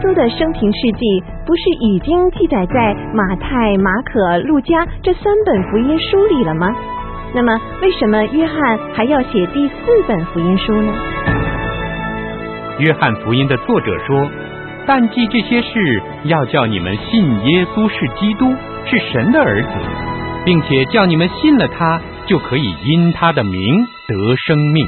稣的生平事迹不是已经记载在马太、马可、路加这3本福音书里了吗？那么为什么约翰还要写第4本福音书呢？ 约翰福音的作者说，但记这些事，要叫你们信耶稣是基督，是神的儿子，并且叫你们信了他，就可以因他的名得生命。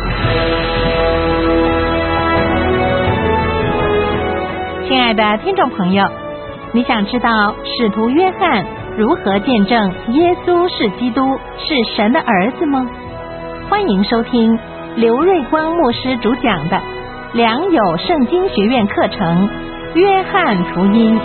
亲爱的听众朋友，你想知道使徒约翰如何见证耶稣是基督，是神的儿子吗？欢迎收听刘瑞光牧师主讲的良友圣经学院课程《约翰福音》。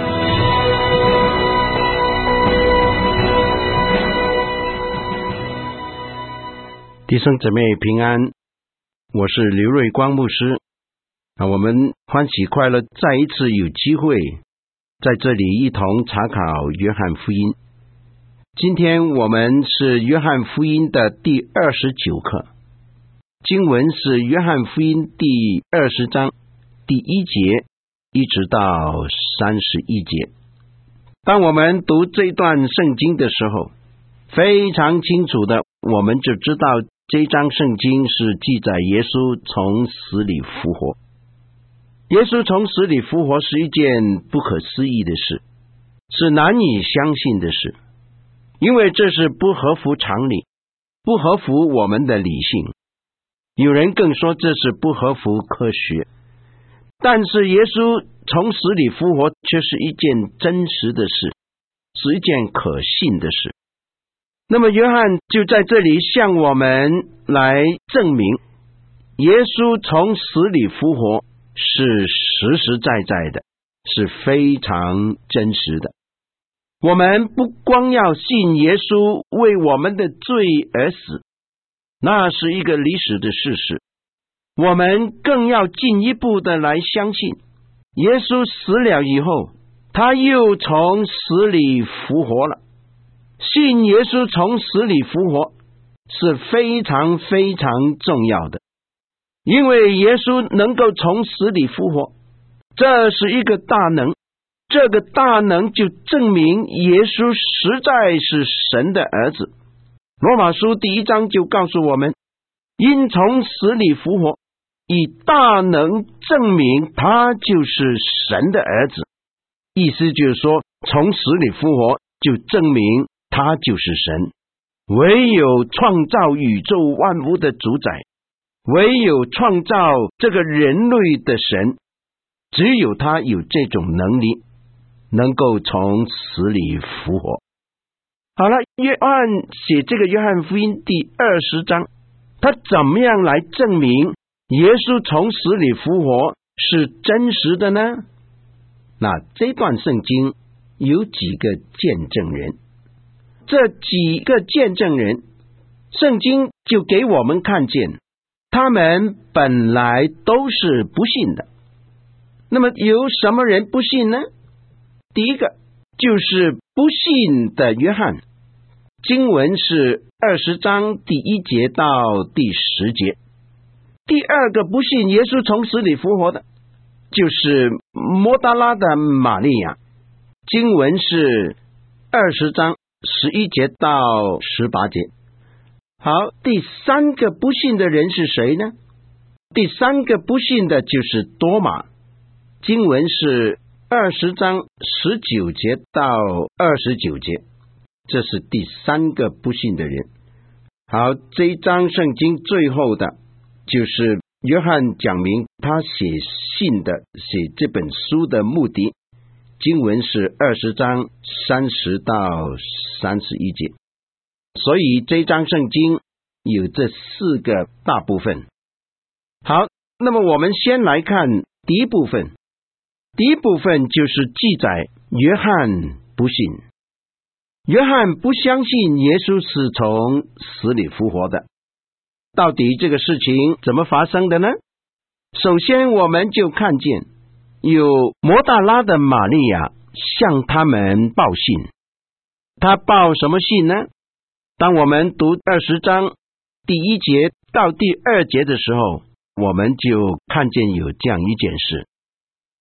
弟兄姊妹平安，我是刘瑞光牧师。我们欢喜快乐再一次有机会在这里一同查考约翰福音。今天我们是约翰福音的第29课，经文是约翰福音第20章第1节一直到31节。当我们读这段圣经的时候，非常清楚的我们就知道这章圣经是记载耶稣从死里复活。耶稣从死里复活是一件不可思议的事，是难以相信的事，因为这是不合乎常理，不合乎我们的理性。有人更说这是不合乎科学。但是耶稣从死里复活却是一件真实的事，是一件可信的事。那么约翰就在这里向我们来证明，耶稣从死里复活是实实在在的，是非常真实的。我们不光要信耶稣为我们的罪而死，那是一个历史的事实，我们更要进一步的来相信，耶稣死了以后，他又从死里复活了。信耶稣从死里复活是非常非常重要的，因为耶稣能够从死里复活，这是一个大能，这个大能就证明耶稣实在是神的儿子。罗马书第1章就告诉我们，因从死里复活，以大能证明他就是神的儿子。意思就是说，从死里复活就证明他就是神。唯有创造宇宙万物的主宰，唯有创造这个人类的神，只有他有这种能力，能够从死里复活。好了，约翰写这个约翰福音第20章，他怎么样来证明耶稣从死里复活是真实的呢？那这段圣经有几个见证人，这几个见证人，圣经就给我们看见他们本来都是不信的。那么有什么人不信呢？第一个就是不信的约翰，经文是20章第1节到第10节。第二个不信耶稣从死里复活的，就是抹大拉的玛利亚，经文是20章11节到18节。好，第三个不信的人是谁呢？第三个不信的就是多马，经文是20章19节到29节，这是第三个不信的人。好，这一章圣经最后的就是约翰讲明他写信的，写这本书的目的，经文是20章30到31节。所以这章圣经有这4个大部分。好，那么我们先来看第一部分。第一部分就是记载约翰不信，约翰不相信耶稣是从死里复活的。到底这个事情怎么发生的呢？首先我们就看见有抹大拉的玛利亚向他们报信。他报什么信呢？当我们读20章第1节到第2节的时候，我们就看见有这样一件事。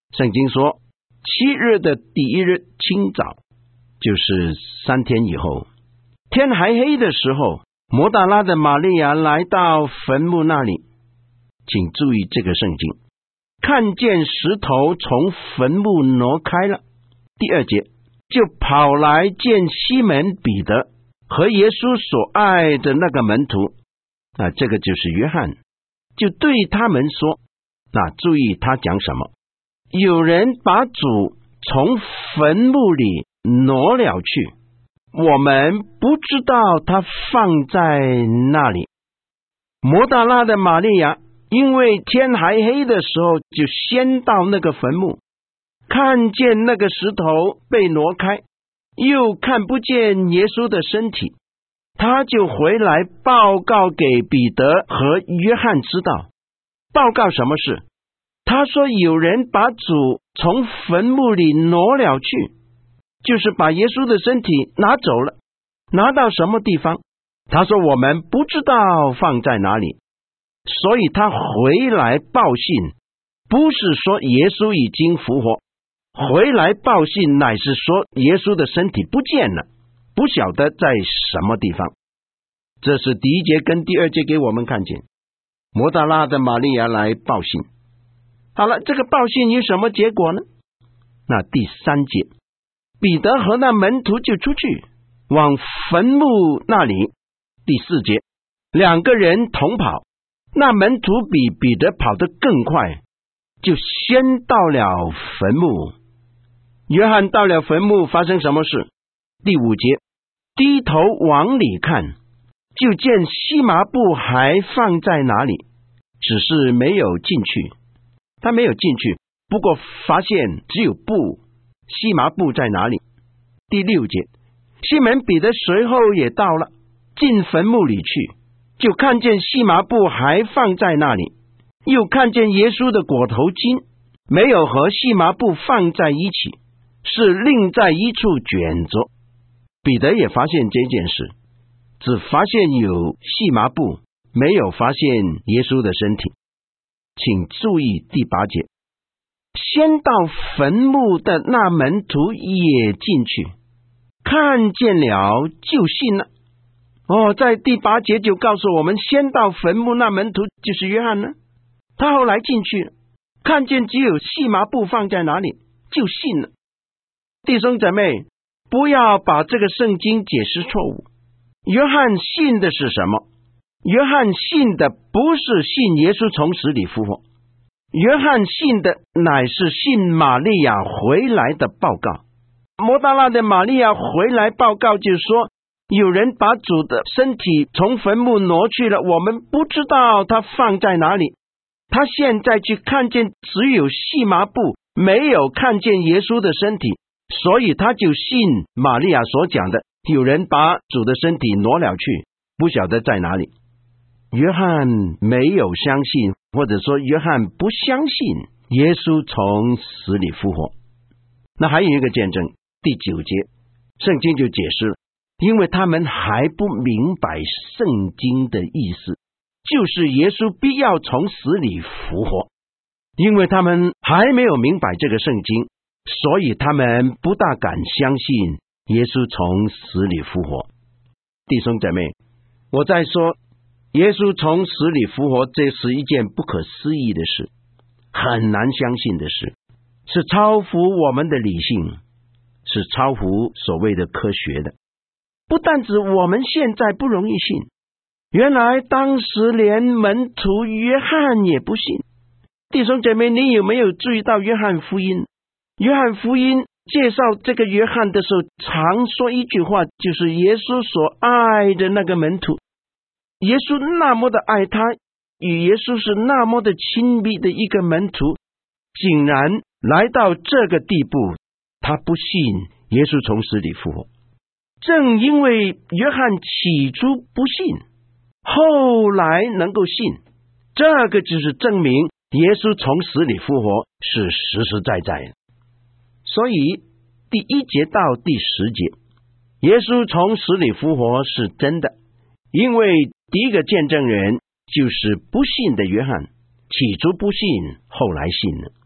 圣经说7日的第1日清早，就是3天以后，天还黑的时候，抹大拉的玛利亚来到坟墓那里。请注意这个圣经，看见石头从坟墓挪开了。第2节，就跑来见西门彼得和耶稣所爱的那个门徒，这个就是约翰，就对他们说，注意他讲什么，有人把主从坟墓里挪了去，我们不知道他放在那里。抹大拉的玛利亚因为天还黑的时候，就先到那个坟墓，看见那个石头被挪开，又看不见耶稣的身体，他就回来报告给彼得和约翰知道。报告什么事？他说有人把主从坟墓里挪了去，就是把耶稣的身体拿走了。拿到什么地方？他说我们不知道放在哪里。所以他回来报信，不是说耶稣已经复活，回来报信乃是说耶稣的身体不见了，不晓得在什么地方。这是第1节跟第2节给我们看见，抹大拉的玛利亚来报信。好了，这个报信有什么结果呢？那第3节，彼得和那门徒就出去往坟墓那里。第4节，2个人同跑，那门徒比彼得跑得更快，就先到了坟墓。约翰到了坟墓，发生什么事？第5节，低头往里看，就见细麻布还放在哪里，只是没有进去。他没有进去，不过发现只有布，细麻布在哪里？第6节，西门彼得随后也到了，进坟墓里去，就看见细麻布还放在那里，又看见耶稣的裹头巾没有和细麻布放在一起，是另在一处卷着。彼得也发现这件事，只发现有细麻布，没有发现耶稣的身体。请注意第8节，先到坟墓的那门徒也进去，看见了就信了。在第8节就告诉我们，先到坟墓那门徒就是约翰呢，他后来进去了，看见只有细麻布放在哪里，就信了。弟兄姊妹，不要把这个圣经解释错误。约翰信的是什么？约翰信的不是信耶稣从死里复活，约翰信的乃是信玛利亚回来的报告。抹大拉的玛利亚回来报告，就是说有人把主的身体从坟墓挪去了，我们不知道他放在哪里。他现在去看见只有细麻布，没有看见耶稣的身体，所以他就信玛利亚所讲的，有人把主的身体挪了去，不晓得在哪里。约翰没有相信，或者说约翰不相信耶稣从死里复活。那还有一个见证，第9节圣经就解释了，因为他们还不明白圣经的意思，就是耶稣必要从死里复活。因为他们还没有明白这个圣经，所以他们不大敢相信耶稣从死里复活。弟兄姊妹，我在说耶稣从死里复活，这是一件不可思议的事，很难相信的事，是超乎我们的理性，是超乎所谓的科学的。不但指我们现在不容易信，原来当时连门徒约翰也不信。弟兄姐妹，你有没有注意到约翰福音？约翰福音介绍这个约翰的时候，常说一句话，就是耶稣所爱的那个门徒。耶稣那么的爱他，与耶稣是那么的亲密的一个门徒，竟然来到这个地步，他不信耶稣从死里复活。正因为约翰起初不信，后来能够信，这个就是证明耶稣从死里复活是实实在在的。所以第1节到第10节，耶稣从死里复活是真的，因为第一个见证人就是不信的约翰，起初不信，后来信了。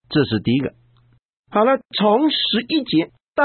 这是第一个。好了，从11节到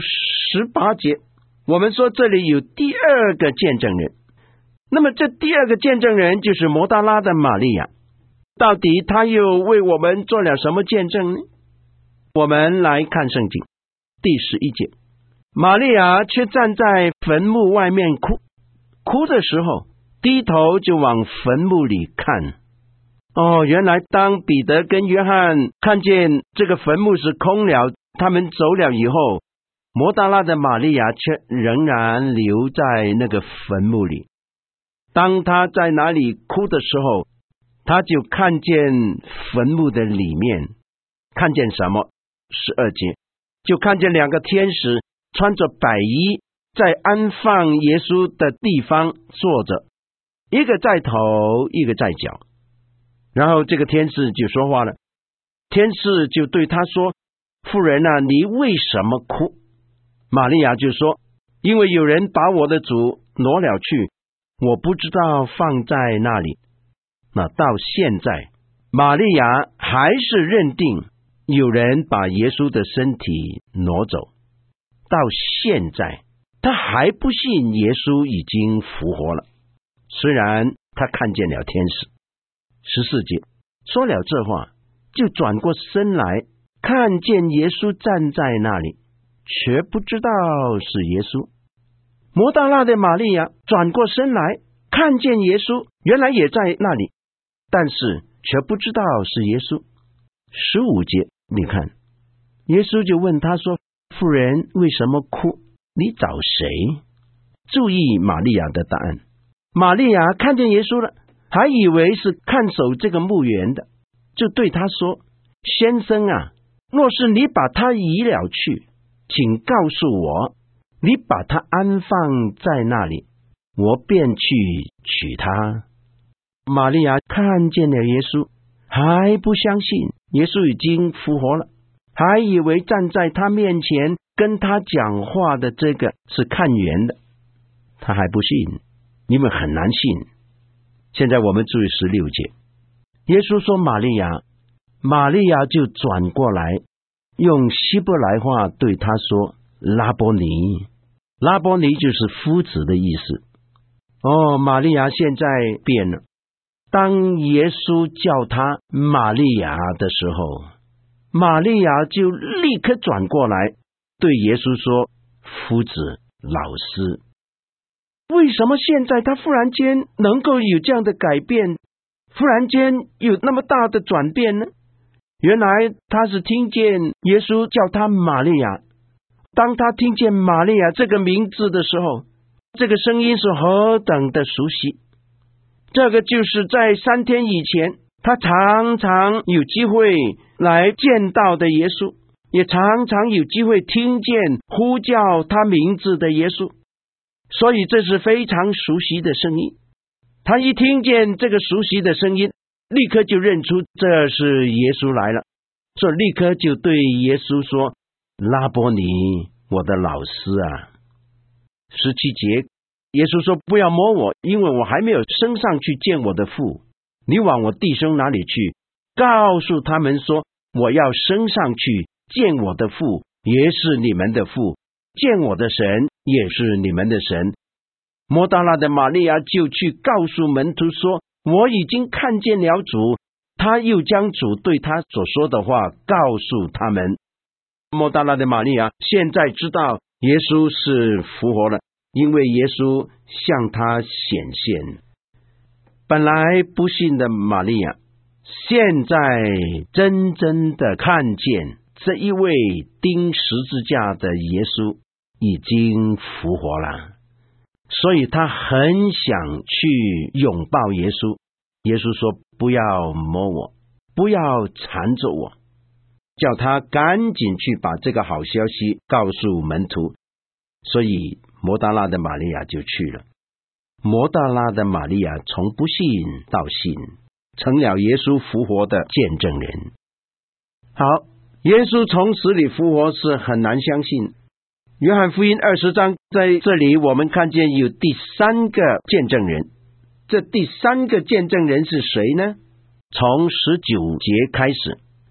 18节，我们说这里有第二个见证人。那么这第二个见证人就是摩大拉的玛利亚，到底他又为我们做了什么见证呢？我们来看圣经第11节，玛利亚却站在坟墓外面哭，哭的时候低头就往坟墓里看。原来当彼得跟约翰看见这个坟墓是空了，他们走了以后，摩大拉的玛利亚却仍然留在那个坟墓里。当他在那里哭的时候，他就看见坟墓的里面，看见什么？12节，就看见2个天使穿着白衣，在安放耶稣的地方坐着，一个在头，一个在脚。然后这个天使就说话了，天使就对他说：妇人啊，你为什么哭？玛利亚就说：因为有人把我的主挪了去，我不知道放在那里。那到现在，玛利亚还是认定有人把耶稣的身体挪走。到现在，他还不信耶稣已经复活了，虽然他看见了天使。14节，说了这话，就转过身来，看见耶稣站在那里，却不知道是耶稣。摩大拉的玛利亚转过身来，看见耶稣原来也在那里，但是却不知道是耶稣。15节，你看，耶稣就问他说：妇人为什么哭？你找谁？注意玛利亚的答案。玛利亚看见耶稣了，还以为是看守这个墓园的，就对他说：先生啊，若是你把他移了去，请告诉我，你把他安放在那里，我便去取他。玛利亚看见了耶稣，还不相信耶稣已经复活了，还以为站在他面前跟他讲话的这个是看园的，他还不信，你们很难信。现在我们注意16节，耶稣说玛利亚，玛利亚就转过来，用希伯来话对他说：拉波尼。拉波尼就是夫子的意思。玛利亚现在变了。当耶稣叫他玛利亚的时候，玛利亚就立刻转过来对耶稣说：夫子，老师。为什么现在他忽然间能够有这样的改变，忽然间有那么大的转变呢？原来他是听见耶稣叫他玛利亚，当他听见玛利亚这个名字的时候，这个声音是何等的熟悉。这个就是在3天以前他常常有机会来见到的耶稣，也常常有机会听见呼叫他名字的耶稣，所以这是非常熟悉的声音。他一听见这个熟悉的声音，立刻就认出这是耶稣来了，所以立刻就对耶稣说：拉波尼，我的老师啊。17节，耶稣说：不要摸我，因为我还没有升上去见我的父。你往我弟兄那里去，告诉他们说，我要升上去见我的父，也是你们的父，见我的神，也是你们的神。摩大拉的玛利亚就去告诉门徒说：我已经看见了主。他又将主对他所说的话告诉他们。摩大拉的玛利亚现在知道耶稣是复活了，因为耶稣向他显现。本来不信的玛利亚，现在真正的看见这一位钉十字架的耶稣已经复活了，所以他很想去拥抱耶稣。耶稣说：不要摸我，不要缠着我，叫他赶紧去把这个好消息告诉门徒。所以摩大拉的玛利亚就去了。摩大拉的玛利亚从不信到信，成了耶稣复活的见证人。好，耶稣从死里复活是很难相信。约翰福音20章在这里我们看见有第3个见证人。这第3个见证人是谁呢？从19节开始，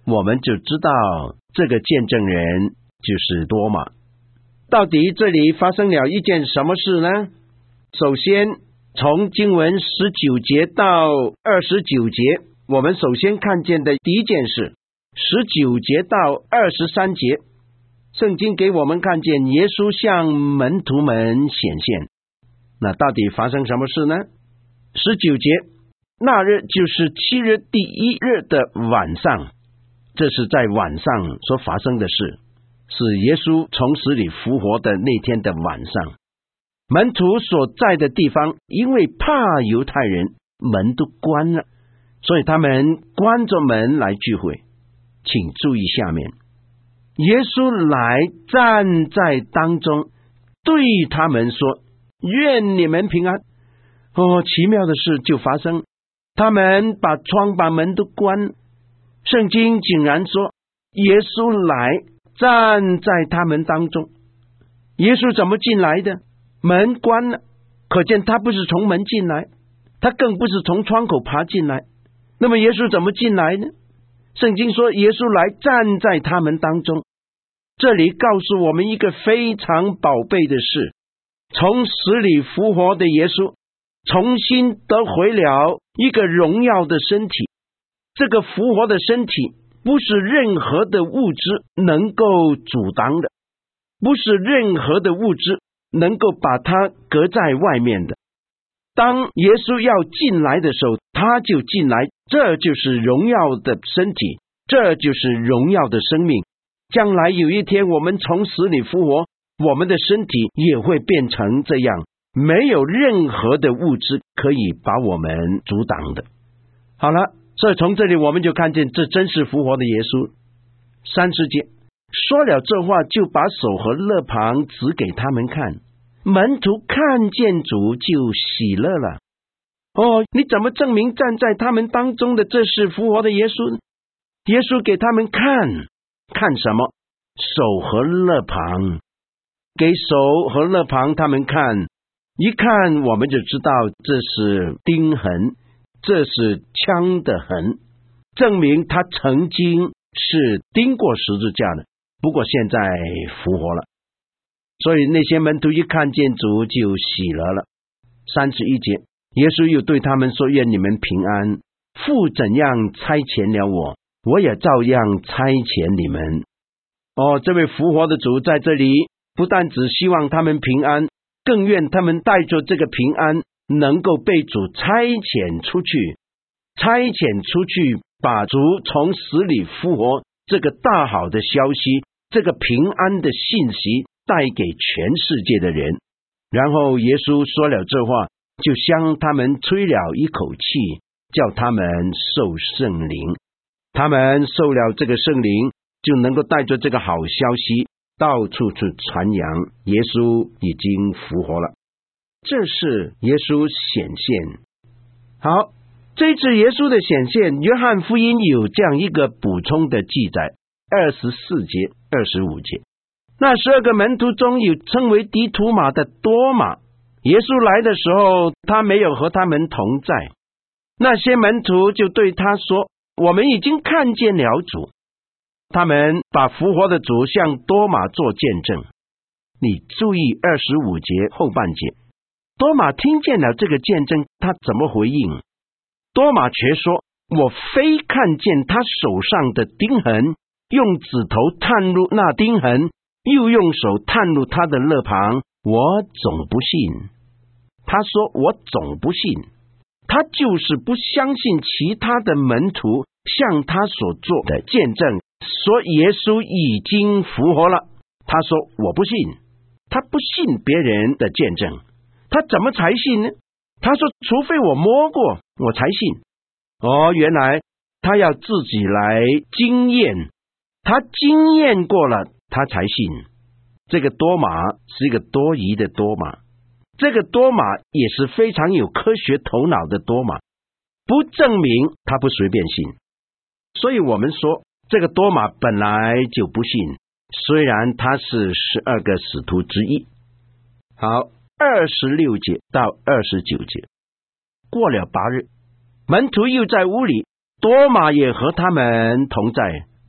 我们就知道这个见证人就是多马。到底这里发生了一件什么事呢？首先从经文19节到29节，我们首先看见的第一件事，19节到23节，圣经给我们看见耶稣向门徒们显现。那到底发生什么事呢？19节，那日就是7日第1日的晚上，这是在晚上所发生的事，是耶稣从死里复活的那天的晚上。门徒所在的地方因为怕犹太人，门都关了，所以他们关着门来聚会。请注意下面，耶稣来站在当中，对他们说，愿你们平安。奇妙的事就发生，他们把窗把门都关，圣经竟然说耶稣来站在他们当中。耶稣怎么进来的？门关了，可见他不是从门进来，他更不是从窗口爬进来。那么耶稣怎么进来呢？圣经说耶稣来站在他们当中，这里告诉我们一个非常宝贝的事，从死里复活的耶稣重新得回了一个荣耀的身体。这个复活的身体不是任何的物质能够阻挡的，不是任何的物质能够把它隔在外面的。当耶稣要进来的时候，他就进来，这就是荣耀的身体，这就是荣耀的生命。将来有一天我们从死里复活，我们的身体也会变成这样，没有任何的物质可以把我们阻挡的。好了，所以从这里我们就看见这真是复活的耶稣。30节，说了这话，就把手和肋旁指给他们看。门徒看见主就喜乐了。你怎么证明站在他们当中的这是复活的耶稣呢？耶稣给他们看什么？手和肋旁。给手和肋旁他们看，一看我们就知道这是钉痕，这是枪的痕，证明他曾经是钉过十字架的，不过现在复活了。所以那些门徒一看见主就喜乐了。31节，耶稣又对他们说，愿你们平安，父怎样差遣了我，我也照样差遣你们。这位复活的主在这里不但只希望他们平安，更愿他们带着这个平安能够被主差遣出去，把主从死里复活这个大好的消息，这个平安的信息带给全世界的人。然后耶稣说了这话，就向他们吹了一口气，叫他们受圣灵。他们受了这个圣灵，就能够带着这个好消息到处去传扬，耶稣已经复活了。这是耶稣显现。好，这次耶稣的显现，约翰福音有这样一个补充的记载，24节、25节。那12个门徒中有称为低图马的多马，耶稣来的时候，他没有和他们同在。那些门徒就对他说，我们已经看见了主。他们把复活的主向多马做见证。你注意25节后半节，多马听见了这个见证，他怎么回应？多马却说，我非看见他手上的钉痕，用指头探入那钉痕，又用手探入他的肋旁，我总不信。他说我总不信，他就是不相信其他的门徒向他所做的见证，说耶稣已经复活了。他说我不信，他不信别人的见证，他怎么才信呢？他说除非我摸过我才信。原来他要自己来经验，他经验过了他才信。这个多马是一个多疑的多马，这个多马也是非常有科学头脑的多马，不证明他不随便信。所以我们说这个多马本来就不信，虽然他是12个使徒之一。好，26节到29节。过了8日，门徒又在屋里，多马也和他们同在。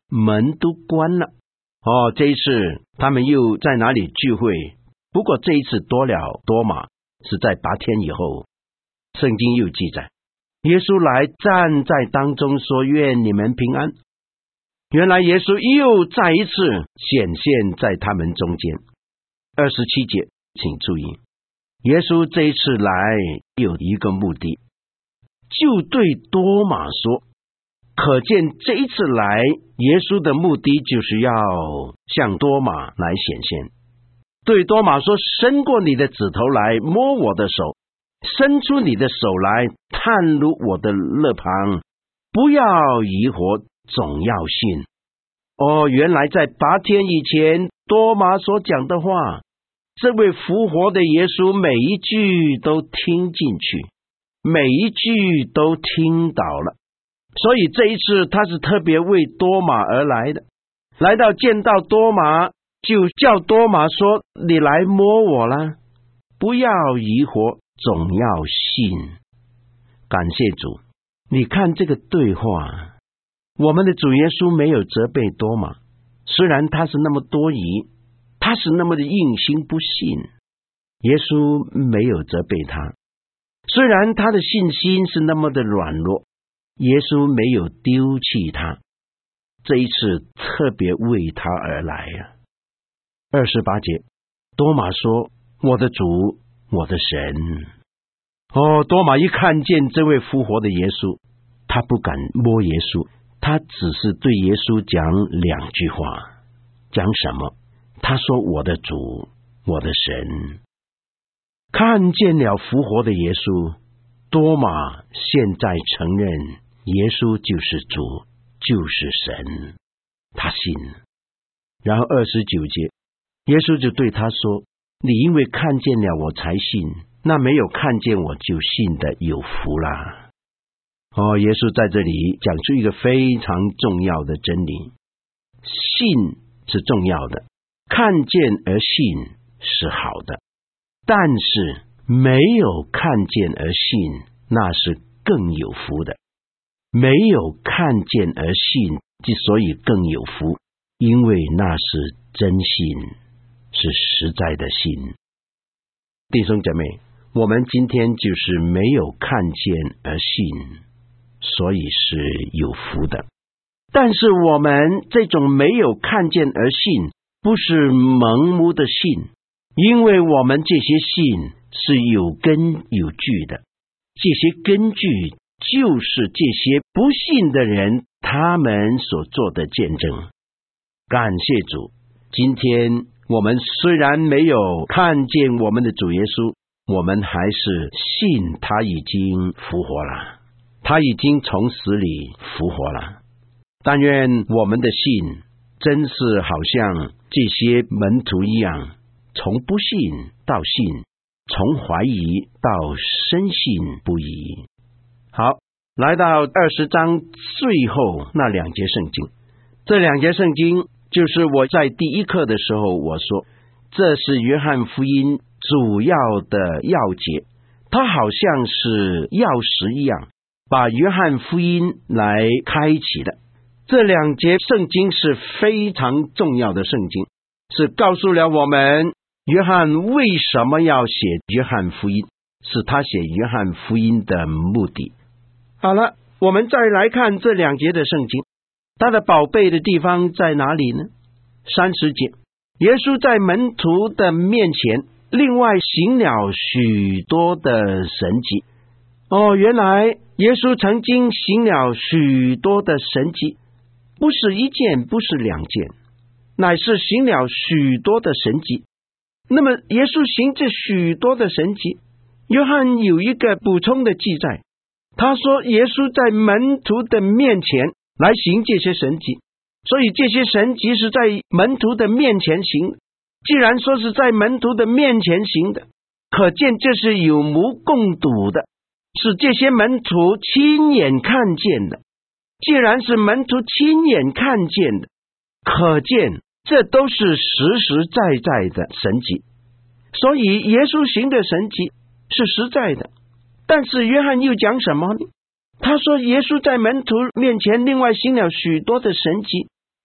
门都关了。这一次他们又在哪里聚会？不过这一次多了多马，是在8天以后。圣经又记载，耶稣来站在当中说，愿你们平安。原来耶稣又再一次显现在他们中间。27节请注意，耶稣这一次来有一个目的，就对多马说，可见这一次来耶稣的目的就是要向多马来显现。对多马说，伸过你的指头来摸我的手，伸出你的手来探入我的肋旁，不要疑惑，总要信。原来在8天以前多马所讲的话，这位复活的耶稣每一句都听进去，每一句都听到了。所以这一次他是特别为多马而来的，来到见到多马，就叫多马说，你来摸我啦，不要疑惑，总要信。感谢主，你看这个对话，我们的主耶稣没有责备多马，虽然他是那么多疑，他是那么的硬心不信，耶稣没有责备他。虽然他的信心是那么的软弱，耶稣没有丢弃他，这一次特别为他而来啊。28节，多马说，我的主，我的神。多马一看见这位复活的耶稣，他不敢摸耶稣，他只是对耶稣讲2句话。讲什么？他说，我的主，我的神。看见了复活的耶稣，多马现在承认耶稣就是主，就是神，他信。然后29节，耶稣就对他说，你因为看见了我才信，那没有看见我就信的有福啦。耶稣在这里讲出一个非常重要的真理，信是重要的，看见而信是好的，但是没有看见而信，那是更有福的。没有看见而信，之所以更有福，因为那是真信，是实在的信。弟兄姐妹，我们今天就是没有看见而信，所以是有福的。但是我们这种没有看见而信，不是盲目的信，因为我们这些信是有根有据的，这些根据就是这些不信的人他们所做的见证。感谢主，今天我们虽然没有看见我们的主耶稣，我们还是信他已经复活了，他已经从死里复活了。但愿我们的信真是好像这些门徒一样，从不信到信，从怀疑到深信不疑。好，来到20章最后那2节圣经，这2节圣经就是我在第一课的时候我说，这是约翰福音主要的要节，它好像是钥匙一样，把约翰福音来开启的。这2节圣经是非常重要的圣经，是告诉了我们约翰为什么要写约翰福音，是他写约翰福音的目的。好了，我们再来看这2节的圣经，它的宝贝的地方在哪里呢？30节，耶稣在门徒的面前另外行了许多的神迹。原来耶稣曾经行了许多的神迹，不是1件，不是2件，乃是行了许多的神迹。那么耶稣行这许多的神迹，约翰有一个补充的记载，他说耶稣在门徒的面前来行这些神迹，所以这些神迹是在门徒的面前行的。既然说是在门徒的面前行的，可见这是有目共睹的，是这些门徒亲眼看见的。既然是门徒亲眼看见的，可见这都是实实在在的神迹。所以耶稣行的神迹是实在的。但是约翰又讲什么呢？他说耶稣在门徒面前另外行了许多的神迹，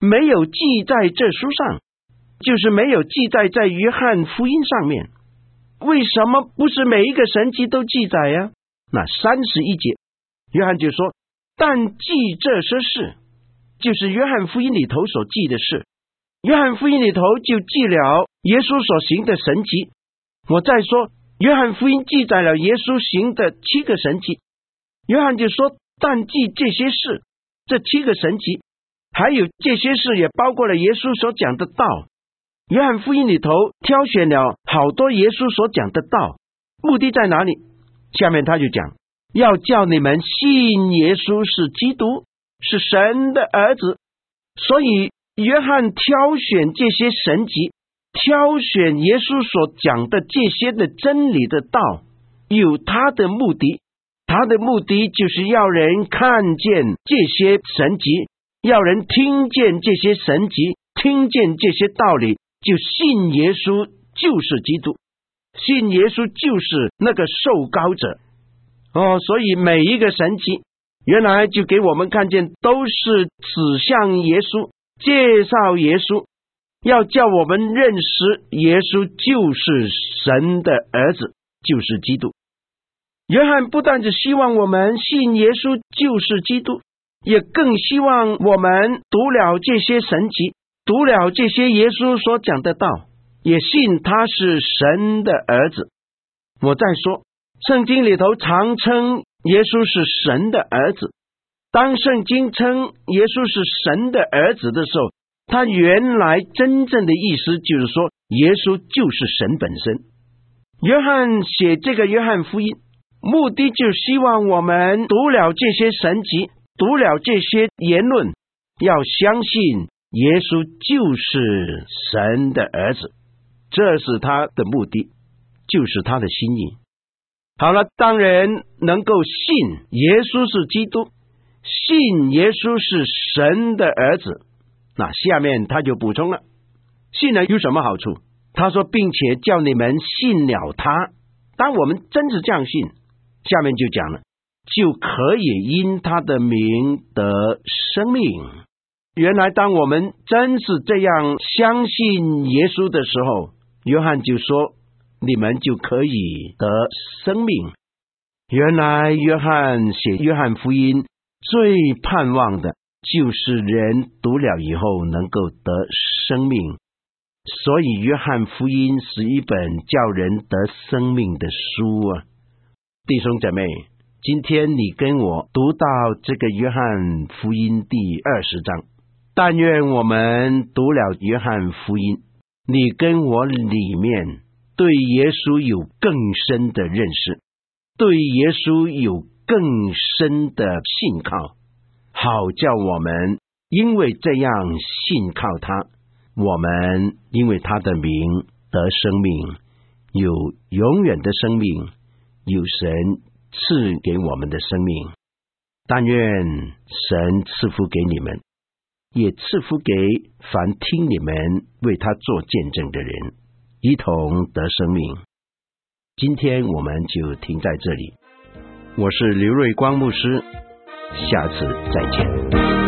没有记在这书上，就是没有记载在约翰福音上面。为什么不是每一个神迹都记载呀？那31节，约翰就说，但记这些事，就是约翰福音里头所记的事。约翰福音里头就记了耶稣所行的神迹。我再说，约翰福音记载了耶稣行的7个神迹。约翰就说，但记这些事，这7个神迹，还有这些事也包括了耶稣所讲的道。约翰福音里头挑选了好多耶稣所讲的道，目的在哪里？下面他就讲，要叫你们信耶稣是基督，是神的儿子。所以约翰挑选这些神迹，挑选耶稣所讲的这些的真理的道，有他的目的。他的目的就是要人看见这些神迹，要人听见这些神迹，听见这些道理，就信耶稣就是基督，信耶稣就是那个受膏者。所以每一个神迹原来就给我们看见都是指向耶稣，介绍耶稣，要叫我们认识耶稣就是神的儿子，就是基督。约翰不但只希望我们信耶稣就是基督，也更希望我们读了这些神迹，读了这些耶稣所讲的道，也信他是神的儿子。我再说，圣经里头常称耶稣是神的儿子。当圣经称耶稣是神的儿子的时候，他原来真正的意思就是说，耶稣就是神本身。约翰写这个约翰福音，目的就是希望我们读了这些神迹，读了这些言论，要相信耶稣就是神的儿子，这是他的目的，就是他的心意。好了，当人能够信耶稣是基督，信耶稣是神的儿子，那下面他就补充了，信了有什么好处？他说，并且叫你们信了他。当我们真是这样信，下面就讲了，就可以因他的名得生命。原来当我们真是这样相信耶稣的时候，约翰就说，你们就可以得生命。原来约翰写约翰福音最盼望的就是人读了以后能够得生命，所以约翰福音是一本叫人得生命的书啊。弟兄姐妹，今天你跟我读到这个约翰福音第20章，但愿我们读了约翰福音，你跟我里面对耶稣有更深的认识，对耶稣有更深的信靠，好叫我们因为这样信靠他，我们因为他的名得生命，有永远的生命，有神赐给我们的生命。但愿神赐福给你们，也赐福给凡听你们为他做见证的人，一同得生命。今天我们就停在这里，我是刘瑞光牧师，下次再见。